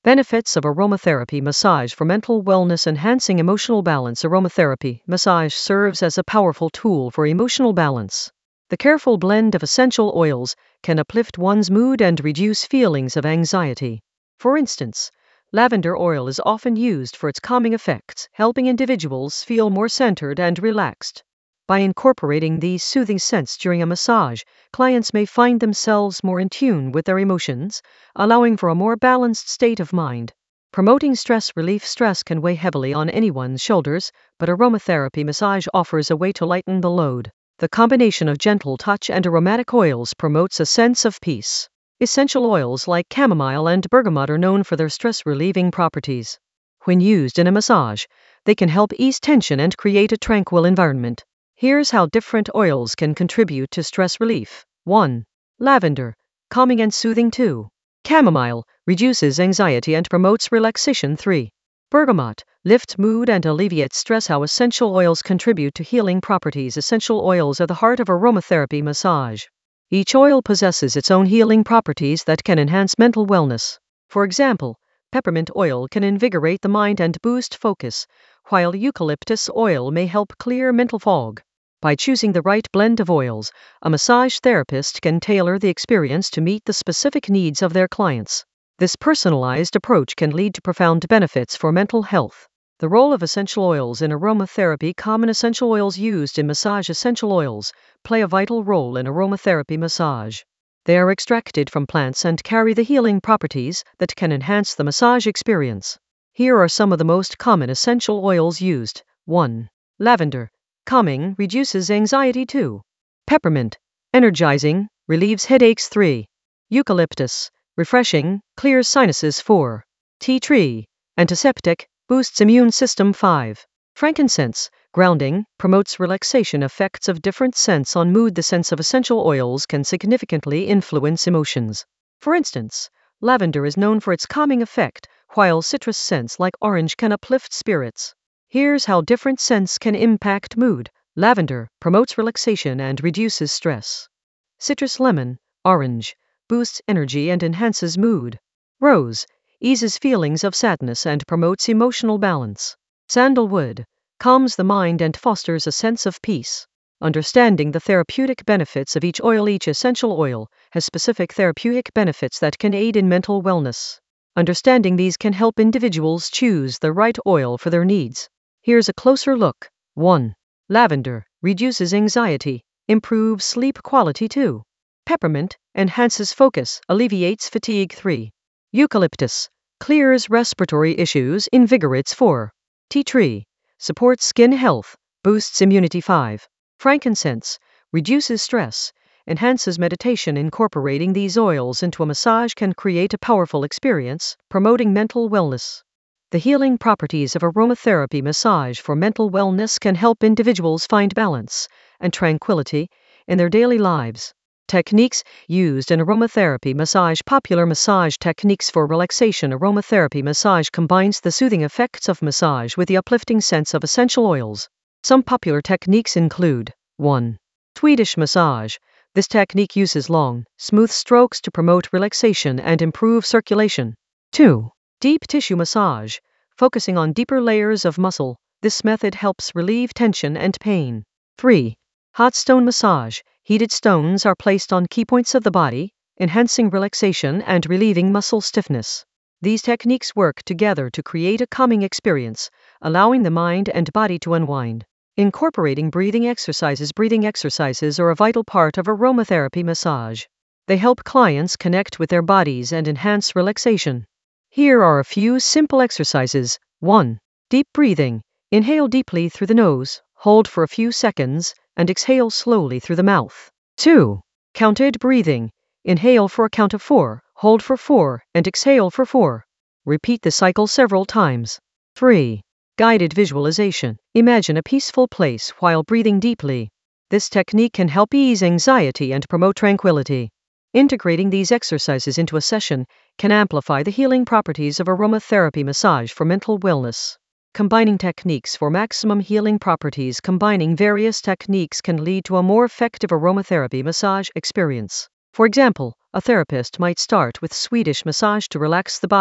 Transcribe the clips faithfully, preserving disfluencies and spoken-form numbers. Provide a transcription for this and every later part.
Benefits of aromatherapy massage for mental wellness. Enhancing emotional balance. Aromatherapy massage serves as a powerful tool for emotional balance. The careful blend of essential oils can uplift one's mood and reduce feelings of anxiety. For instance, lavender oil is often used for its calming effects, helping individuals feel more centered and relaxed. By incorporating these soothing scents during a massage, clients may find themselves more in tune with their emotions, allowing for a more balanced state of mind. Promoting stress relief. Stress can weigh heavily on anyone's shoulders, but aromatherapy massage offers a way to lighten the load. The combination of gentle touch and aromatic oils promotes a sense of peace. Essential oils like chamomile and bergamot are known for their stress-relieving properties. When used in a massage, they can help ease tension and create a tranquil environment. Here's how different oils can contribute to stress relief. one. Lavender, calming and soothing. two. Chamomile, reduces anxiety and promotes relaxation. three. Bergamot, lift mood and alleviate stress. How essential oils contribute to healing properties. Essential oils are the heart of aromatherapy massage. Each oil possesses its own healing properties that can enhance mental wellness. For example, peppermint oil can invigorate the mind and boost focus, while eucalyptus oil may help clear mental fog. By choosing the right blend of oils, a massage therapist can tailor the experience to meet the specific needs of their clients. This personalized approach can lead to profound benefits for mental health. The role of essential oils in aromatherapy. Common essential oils used in massage. Essential oils play a vital role in aromatherapy massage. They are extracted from plants and carry the healing properties that can enhance the massage experience. Here are some of the most common essential oils used. one. Lavender, calming, reduces anxiety. two. Peppermint, energizing, relieves headaches. three. Eucalyptus, refreshing, clears sinuses. four. Tea tree, antiseptic, boosts immune system. five. Frankincense, grounding, promotes relaxation. Effects of different scents on mood. The scents of essential oils can significantly influence emotions. For instance, lavender is known for its calming effect, while citrus scents like orange can uplift spirits. Here's how different scents can impact mood. Lavender promotes relaxation and reduces stress. Citrus lemon, orange, boosts energy and enhances mood. Rose eases feelings of sadness and promotes emotional balance. Sandalwood calms the mind and fosters a sense of peace. Understanding the therapeutic benefits of each oil. Each essential oil has specific therapeutic benefits that can aid in mental wellness. Understanding these can help individuals choose the right oil for their needs. Here's a closer look. one. Lavender reduces anxiety, improves sleep quality. two. Peppermint enhances focus, alleviates fatigue. three. Eucalyptus clears respiratory issues, invigorates. four. Tea tree supports skin health, boosts immunity. five. Frankincense reduces stress, enhances meditation. Incorporating these oils into a massage can create a powerful experience, promoting mental wellness. The healing properties of aromatherapy massage for mental wellness can help individuals find balance and tranquility in their daily lives. Techniques used in aromatherapy massage. Popular massage techniques for relaxation. Aromatherapy massage combines the soothing effects of massage with the uplifting scents of essential oils. Some popular techniques include one. Swedish massage. This technique uses long, smooth strokes to promote relaxation and improve circulation. two. Deep tissue massage. Focusing on deeper layers of muscle, this method helps relieve tension and pain. three. Hot stone massage. Heated stones are placed on key points of the body, enhancing relaxation and relieving muscle stiffness. These techniques work together to create a calming experience, allowing the mind and body to unwind. Incorporating breathing exercises. Breathing exercises are a vital part of aromatherapy massage. They help clients connect with their bodies and enhance relaxation. Here are a few simple exercises. one. Deep breathing. Inhale deeply through the nose, hold for a few seconds, and exhale slowly through the mouth. two. Counted breathing. Inhale for a count of four, hold for four, and exhale for four. Repeat the cycle several times. three. Guided visualization. Imagine a peaceful place while breathing deeply. This technique can help ease anxiety and promote tranquility. Integrating these exercises into a session can amplify the healing properties of aromatherapy massage for mental wellness. Combining techniques for maximum healing properties. Combining various techniques can lead to a more effective aromatherapy massage experience. For example, a therapist might start with Swedish massage to relax the body,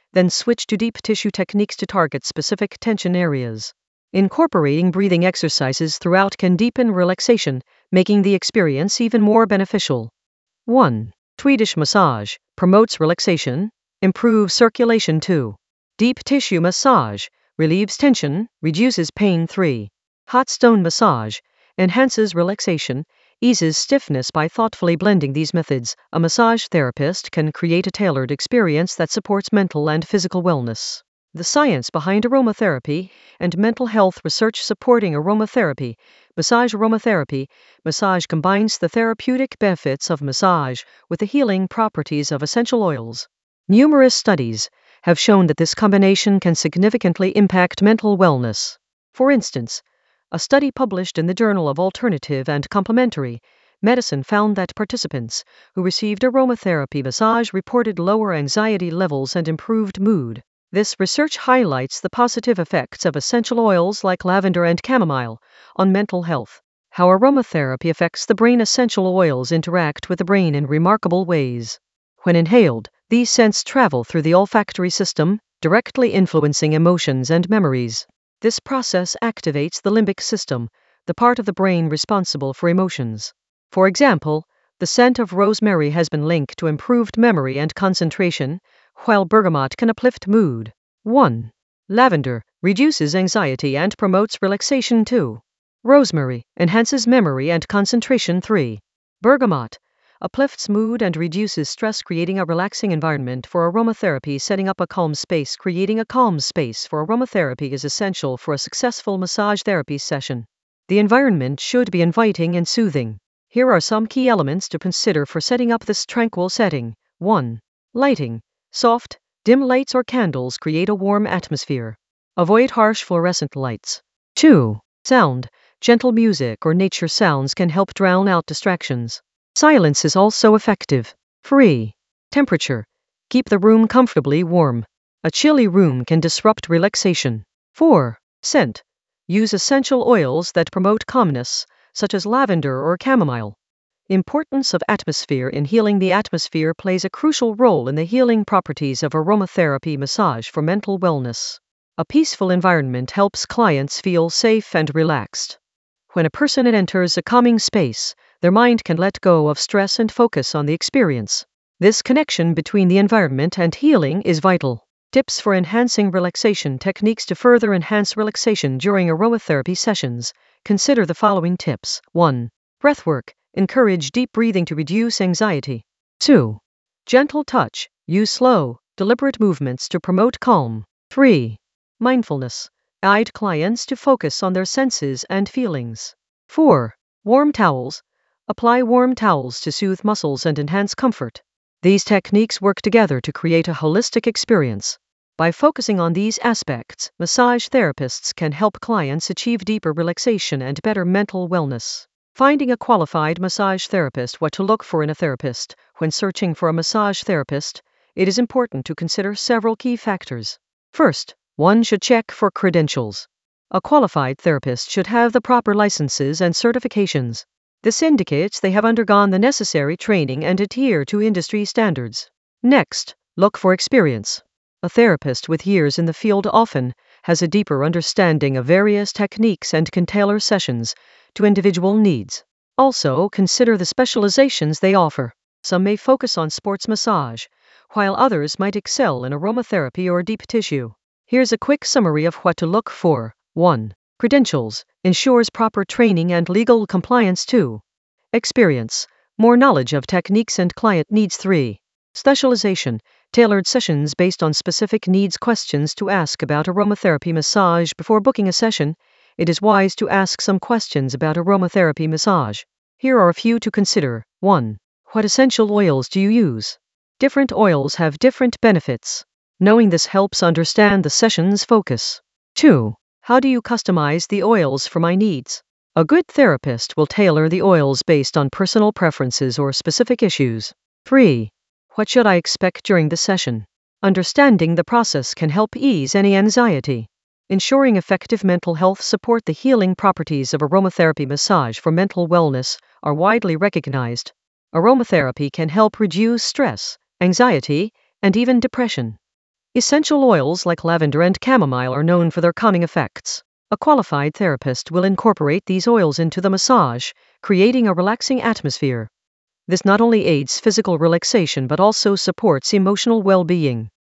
then switch to deep tissue techniques to target specific tension areas. Incorporating breathing exercises throughout can deepen relaxation, making the experience even more beneficial. one. Swedish massage promotes relaxation, improves circulation. two. Deep tissue massage relieves tension, reduces pain. three. Hot stone massage enhances relaxation, eases stiffness. By thoughtfully blending these methods, a massage therapist can create a tailored experience that supports mental and physical wellness. The science behind aromatherapy and mental health research supporting aromatherapy. Massage aromatherapy. Massage combines the therapeutic benefits of massage with the healing properties of essential oils. Numerous studies have shown that this combination can significantly impact mental wellness. For instance, a study published in the Journal of Alternative and Complementary Medicine found that participants who received aromatherapy massage reported lower anxiety levels and improved mood. This research highlights the positive effects of essential oils like lavender and chamomile on mental health. How aromatherapy affects the brain. Essential oils interact with the brain in remarkable ways. When inhaled, these scents travel through the olfactory system, directly influencing emotions and memories. This process activates the limbic system, the part of the brain responsible for emotions. For example, the scent of rosemary has been linked to improved memory and concentration, while bergamot can uplift mood. one. Lavender reduces anxiety and promotes relaxation. two. Rosemary enhances memory and concentration. three. Bergamot uplifts mood and reduces stress, creating a relaxing environment for aromatherapy. Setting up a calm space. Creating a calm space for aromatherapy is essential for a successful massage therapy session. The environment should be inviting and soothing. Here are some key elements to consider for setting up this tranquil setting. one. Lighting. Soft, dim lights or candles create a warm atmosphere. Avoid harsh fluorescent lights. two. Sound. Gentle music or nature sounds can help drown out distractions. Silence is also effective. three. Temperature. Keep the room comfortably warm. A chilly room can disrupt relaxation. four. Scent. Use essential oils that promote calmness, such as lavender or chamomile. Importance of atmosphere in healing. The atmosphere plays a crucial role in the healing properties of aromatherapy massage for mental wellness. A peaceful environment helps clients feel safe and relaxed. When a person enters a calming space, their mind can let go of stress and focus on the experience. This connection between the environment and healing is vital. Tips for enhancing relaxation. Techniques to further enhance relaxation during aromatherapy sessions. Consider the following tips. one. Breathwork. Encourage deep breathing to reduce anxiety. two. Gentle touch. Use slow, deliberate movements to promote calm. three. Mindfulness. Guide clients to focus on their senses and feelings. four. Warm towels. Apply warm towels to soothe muscles and enhance comfort. These techniques work together to create a holistic experience. By focusing on these aspects, massage therapists can help clients achieve deeper relaxation and better mental wellness. Finding a qualified massage therapist. What to look for in a therapist. When searching for a massage therapist, it is important to consider several key factors. First, one should check for credentials. A qualified therapist should have the proper licenses and certifications. This indicates they have undergone the necessary training and adhere to industry standards. Next, look for experience. A therapist with years in the field often has a deeper understanding of various techniques and can tailor sessions to individual needs. Also, consider the specializations they offer. Some may focus on sports massage, while others might excel in aromatherapy or deep tissue. Here's a quick summary of what to look for. one. Credentials. Ensures proper training and legal compliance. two. Experience. More knowledge of techniques and client needs. three. Specialization. Tailored sessions based on specific needs. Questions to ask about aromatherapy massage. Before booking a session, it is wise to ask some questions about aromatherapy massage. Here are a few to consider. one. What essential oils do you use? Different oils have different benefits. Knowing this helps understand the session's focus. two. How do you customize the oils for my needs? A good therapist will tailor the oils based on personal preferences or specific issues. three. What should I expect during the session? Understanding the process can help ease any anxiety. Ensuring effective mental health support. The healing properties of aromatherapy massage for mental wellness are widely recognized. Aromatherapy can help reduce stress, anxiety, and even depression. Essential oils like lavender and chamomile are known for their calming effects. A qualified therapist will incorporate these oils into the massage, creating a relaxing atmosphere. This not only aids physical relaxation but also supports emotional well-being.